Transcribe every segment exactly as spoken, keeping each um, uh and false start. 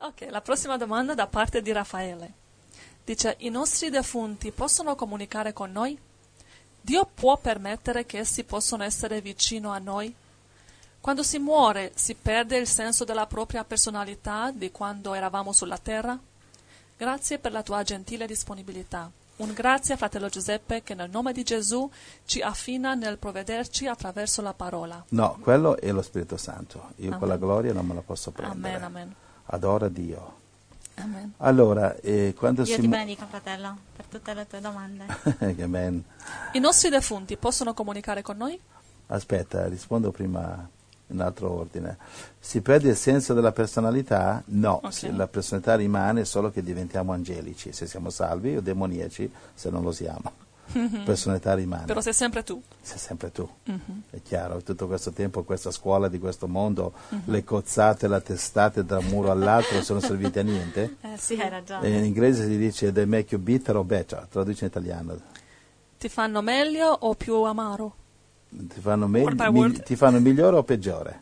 Ok, la prossima domanda da parte di Raffaele. Dice, i nostri defunti possono comunicare con noi? Dio può permettere che essi possano essere vicino a noi? Quando si muore si perde il senso della propria personalità di quando eravamo sulla terra? Grazie per la tua gentile disponibilità. Un grazie a fratello Giuseppe che nel nome di Gesù ci affina nel provvederci attraverso la parola. No, quello è lo Spirito Santo. Io Amen. quella gloria non me la posso prendere. Amen, amen. Adora Dio. Amen. Allora, eh, quando Dio si ti mu- benedica, fratello, per tutte le tue domande. Amen. I nostri defunti possono comunicare con noi? Aspetta, rispondo prima in altro ordine. Si perde il senso della personalità? No, Ok. se la personalità rimane solo che diventiamo angelici, se siamo salvi, o demoniaci se non lo siamo. La personalità rimane. Però sei sempre tu. Sei sempre tu. Mhm. È chiaro, tutto questo tempo questa scuola di questo mondo, le cozzate, le testate da un muro all'altro sono servite a niente. Eh Sì, sì. hai ragione. E in inglese si dice they make you bitter or better, traduce in italiano. Ti fanno meglio o più amaro? Ti fanno, me- Word by mi- word. ti fanno migliore o peggiore?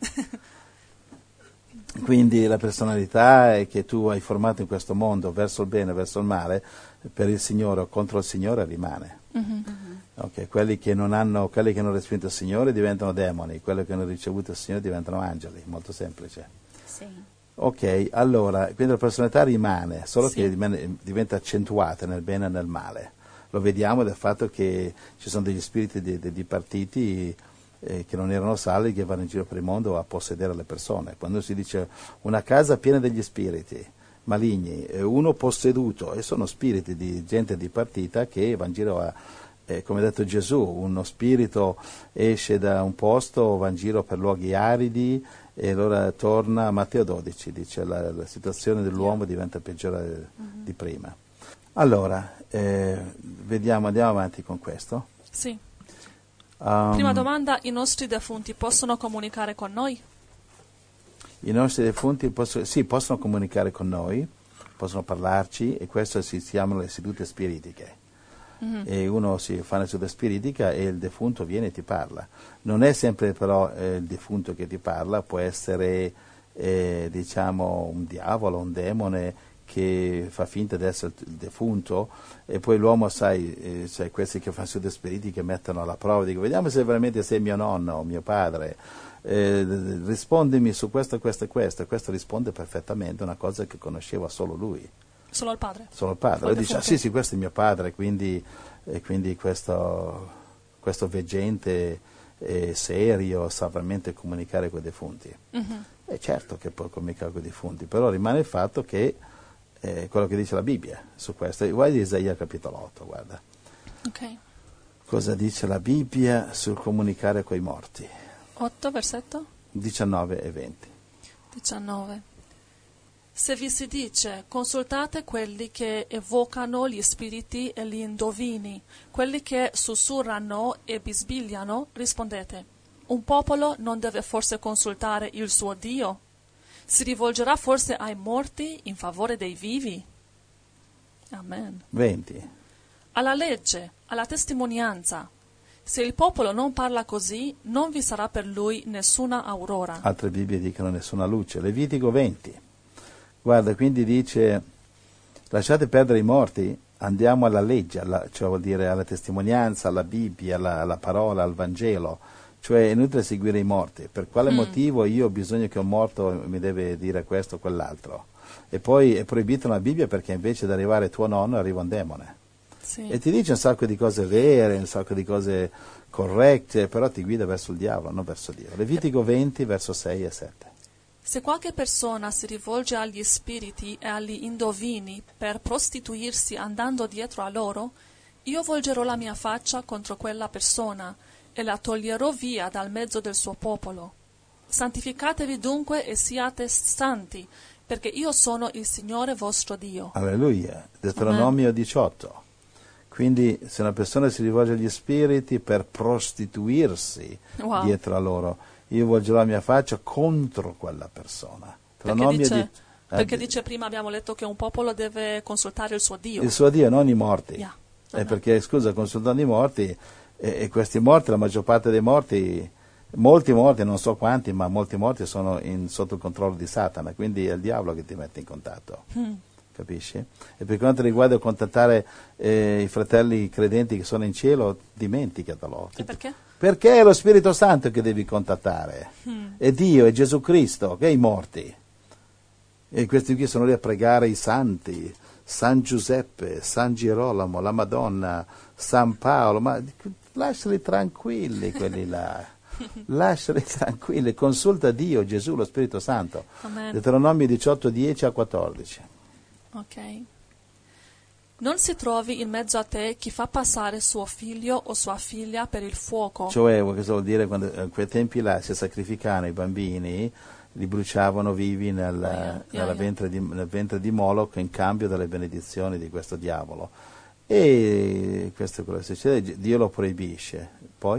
Quindi la personalità è che tu hai formato in questo mondo verso il bene, verso il male, per il Signore o contro il Signore rimane. Mhm. Ok, quelli che non hanno, quelli che hanno respinto il Signore diventano demoni, quelli che hanno ricevuto il Signore diventano angeli, molto semplice. Sì. Ok, allora, quindi la personalità rimane, solo Sì. che rimane- diventa accentuata nel bene e nel male. Lo vediamo dal fatto che ci sono degli spiriti di, di, di partiti eh, che non erano salvi, che vanno in giro per il mondo a possedere le persone. Quando si dice una casa piena degli spiriti maligni, eh, uno posseduto, e sono spiriti di gente di partita che va in giro a, eh, come ha detto Gesù, uno spirito esce da un posto, va in giro per luoghi aridi, e allora torna, Matteo dodici dice la, la situazione dell'uomo diventa peggiore di prima. Allora, eh, vediamo, andiamo avanti con questo. Sì. Um, Prima domanda, i nostri defunti possono comunicare con noi? I nostri defunti possono, sì, possono comunicare con noi, possono parlarci, e questo si chiamano le sedute spiritiche. Mhm. E uno si fa una seduta spiritica e il defunto viene e ti parla. Non è sempre però eh, il defunto che ti parla, può essere eh, diciamo un diavolo, un demone che fa finta di essere il defunto, e poi l'uomo, sai, eh, cioè questi che fanno sedute spiritiche mettono alla prova, dico vediamo se veramente sei mio nonno o mio padre, eh, rispondimi su questo, questo e questo, e questo risponde perfettamente, una cosa che conosceva solo lui. Solo il padre? Solo il padre. Solo il Lui dice, ah, defunto. sì, sì, questo è mio padre, quindi, e quindi questo, questo veggente eh, serio sa veramente comunicare con i defunti. Mhm. E certo che può comunicare con i defunti, però rimane il fatto che eh, quello che dice la Bibbia su questo. Guarda Isaia capitolo otto, guarda. Ok. Cosa dice la Bibbia sul comunicare con i morti? otto, versetto? diciannove e venti. diciannove. Se vi si dice, consultate quelli che evocano gli spiriti e gli indovini, quelli che sussurrano e bisbigliano, rispondete, un popolo non deve forse consultare il suo Dio? Si rivolgerà forse ai morti in favore dei vivi? Amen. venti. Alla legge, alla testimonianza. Se il popolo non parla così, non vi sarà per lui nessuna aurora. Altre Bibbie dicono nessuna luce. Levitico venti. Guarda, quindi dice, lasciate perdere i morti, andiamo alla legge, alla, cioè vuol dire alla testimonianza, alla Bibbia, alla, alla parola, al Vangelo. Cioè è inutile seguire i morti. Per quale Mm. motivo io ho bisogno che un morto mi deve dire questo o quell'altro? E poi è proibito nella Bibbia perché invece di arrivare tuo nonno arriva un demone. Sì. E ti dice un sacco di cose vere, un sacco di cose corrette, però ti guida verso il diavolo, non verso Dio. Levitico venti, verso sei e sette. Se qualche persona si rivolge agli spiriti e agli indovini per prostituirsi andando dietro a loro, io volgerò la mia faccia contro quella persona e la toglierò via dal mezzo del suo popolo. Santificatevi dunque e siate santi, perché io sono il Signore vostro Dio. Alleluia. Deuteronomio diciotto. Quindi se una persona si rivolge agli spiriti per prostituirsi Wow. dietro a loro, io volgerò la mia faccia contro quella persona. Perché, Deuteronomio dice, di- eh, perché di- dice prima abbiamo letto che un popolo deve consultare il suo Dio. il suo Dio, non i morti. Yeah. Eh, Amen. perché, scusa, consultando i morti, e, e questi morti, la maggior parte dei morti Molti morti, non so quanti, ma molti morti sono in, sotto il controllo di Satana, quindi è il diavolo che ti mette in contatto. Mm. Capisci? E per quanto riguarda contattare eh, i fratelli credenti che sono in cielo, dimenticatelo. E perché? Perché è lo Spirito Santo che devi contattare. Mm. È Dio, è Gesù Cristo, che è i morti. E questi qui sono lì a pregare i santi, San Giuseppe, San Girolamo, la Madonna, San Paolo, ma lasciali tranquilli quelli là. Lasciali tranquilli, consulta Dio, Gesù, lo Spirito Santo. Amen. Deuteronomio diciotto, dieci a quattordici. Ok. Non si trovi in mezzo a te chi fa passare suo figlio o sua figlia per il fuoco. Cioè, cosa vuol dire? Quando in quei tempi là si sacrificavano i bambini, li bruciavano vivi nel, yeah, yeah, nella yeah. ventre di, nel ventre di Moloch in cambio delle benedizioni di questo diavolo. E questo è quello che succede, Dio lo proibisce. Poi?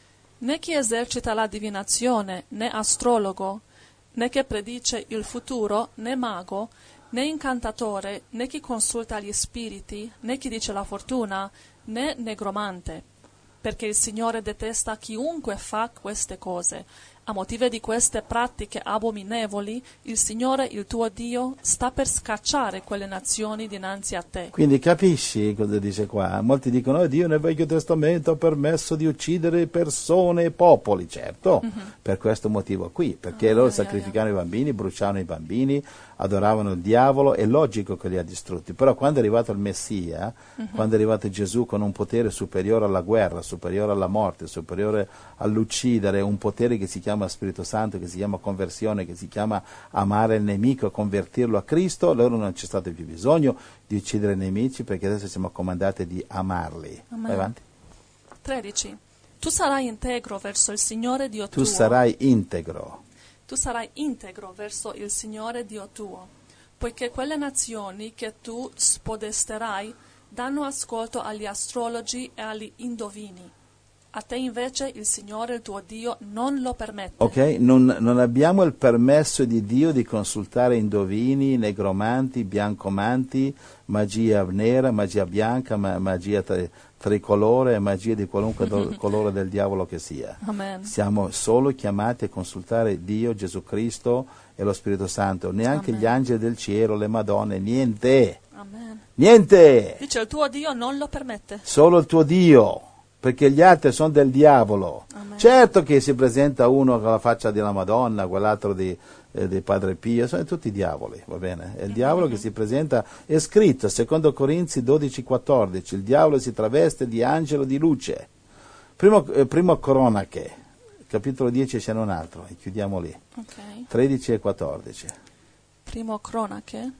Né chi esercita la divinazione, né astrologo, né che predice il futuro, né mago, né incantatore, né chi consulta gli spiriti, né chi dice la fortuna, né negromante, perché il Signore detesta chiunque fa queste cose. A motivo di queste pratiche abominevoli, il Signore, il tuo Dio, sta per scacciare quelle nazioni dinanzi a te. Quindi capisci cosa dice qua? Molti dicono, oh, Dio nel Vecchio Testamento ha permesso di uccidere persone e popoli. Certo, mm-hmm. per questo motivo qui, perché oh, loro yeah, sacrificavano yeah. i bambini, bruciavano i bambini, adoravano il diavolo, è logico che li ha distrutti. Però quando è arrivato il Messia, mm-hmm. quando è arrivato Gesù con un potere superiore alla guerra, superiore alla morte, superiore all'uccidere, un potere che si chiama Spirito Santo, che si chiama conversione, che si chiama amare il nemico e convertirlo a Cristo, loro non c'è stato più bisogno di uccidere i nemici, perché adesso siamo comandati di amarli. Amen. Vai avanti. tredici. Tu sarai integro verso il Signore Dio tu tuo. Tu sarai integro. Tu sarai integro verso il Signore Dio tuo, poiché quelle nazioni che tu spodesterai danno ascolto agli astrologi e agli indovini. A te invece il Signore, il tuo Dio, non lo permette. Ok, non, non abbiamo il permesso di Dio di consultare indovini, negromanti, biancomanti, magia nera, magia bianca, ma, magia tri, tricolore, magia di qualunque do, colore del diavolo che sia. Amen. Siamo solo chiamati a consultare Dio, Gesù Cristo e lo Spirito Santo, neanche Amen. Gli angeli del cielo, le madonne, niente. Amen. Niente! Dice il tuo Dio non lo permette. Solo il tuo Dio. Perché gli altri sono del diavolo. Amen. Certo che si presenta uno con la faccia della Madonna, quell'altro di, eh, di Padre Pio, sono tutti diavoli, va bene? È il diavolo mm-hmm. che si presenta, è scritto, secondo Corinzi dodici quattordici, il diavolo si traveste di angelo di luce. Primo, eh, primo Cronache, capitolo dieci c'è un altro, e chiudiamo lì. Okay. tredici e quattordici. Primo Cronache,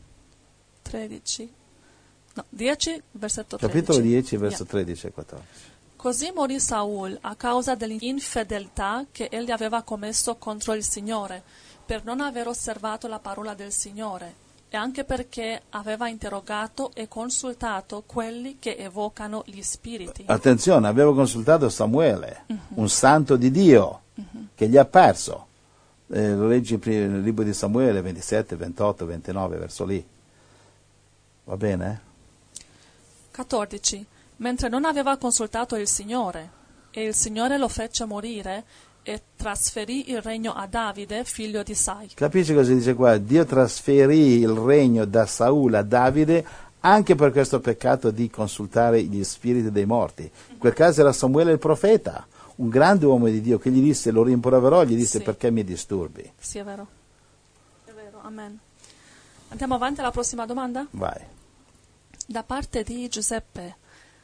tredici, no, dieci, versetto tredici. Capitolo dieci, verso yeah. tredici e quattordici. Così morì Saul a causa dell'infedeltà che egli aveva commesso contro il Signore, per non aver osservato la parola del Signore, e anche perché aveva interrogato e consultato quelli che evocano gli spiriti. Attenzione, avevo consultato Samuele, uh-huh. un santo di Dio, uh-huh. che gli è apparso. Eh, lo leggi nel libro di Samuele ventisette, ventotto, ventinove, verso lì. Va bene? quattordici. Mentre non aveva consultato il Signore, e il Signore lo fece morire e trasferì il regno a Davide, figlio di Sai. Capisci cosa dice qua? Dio trasferì il regno da Saul a Davide anche per questo peccato di consultare gli spiriti dei morti. In quel caso era Samuele il profeta, un grande uomo di Dio, che gli disse, lo rimproverò, gli disse, sì. perché mi disturbi? Sì, è vero. È vero, amen. Andiamo avanti alla prossima domanda? Vai. Da parte di Giuseppe.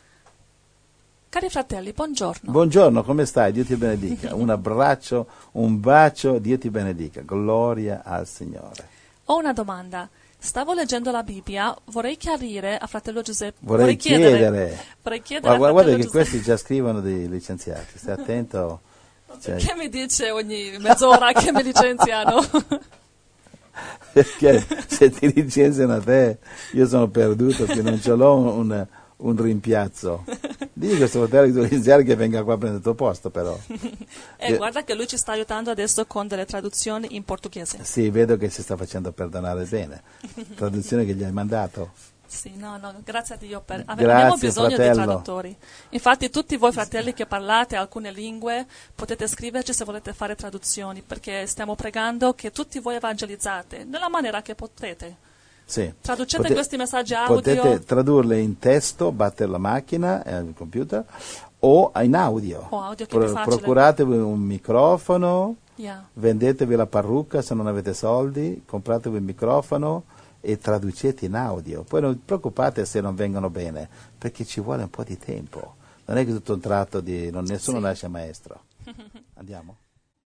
Cari fratelli, buongiorno. Buongiorno, come stai? Dio ti benedica. Un abbraccio, un bacio, Dio ti benedica. Gloria al Signore. Ho una domanda. Stavo leggendo la Bibbia, vorrei chiarire a fratello Giuseppe. Vorrei, vorrei chiedere. chiedere. Vorrei chiedere guarda, a guarda che Giuseppe. Questi già scrivono dei licenziati, stai attento. Cioè... Perché mi dice ogni mezz'ora che mi licenziano? Perché se ti licenziano a te, io sono perduto, che non ce l'ho un... un rimpiazzo. Digli a questo fratello di licenziare che venga qua a prendere il tuo posto, però. E eh, guarda che lui ci sta aiutando adesso con delle traduzioni in portoghese. Sì, vedo che si sta facendo perdonare bene. Traduzione che gli hai mandato. Sì, no, no, grazie a Dio. Per, ave- Grazie, abbiamo bisogno fratello. di traduttori. Infatti tutti voi fratelli che parlate alcune lingue potete scriverci se volete fare traduzioni, perché stiamo pregando che tutti voi evangelizzate nella maniera che potete. Sì. Traducete Pote- questi messaggi audio. Potete tradurle in testo, battere la macchina, eh, il computer, o in audio. O audio, che è più facile. Procuratevi un microfono, Yeah. vendetevi la parrucca se non avete soldi, compratevi il microfono e traducete in audio. Poi non vi preoccupate se non vengono bene, perché ci vuole un po' di tempo. Non è che tutto un tratto di non, nessuno Sì. nasce maestro. Andiamo.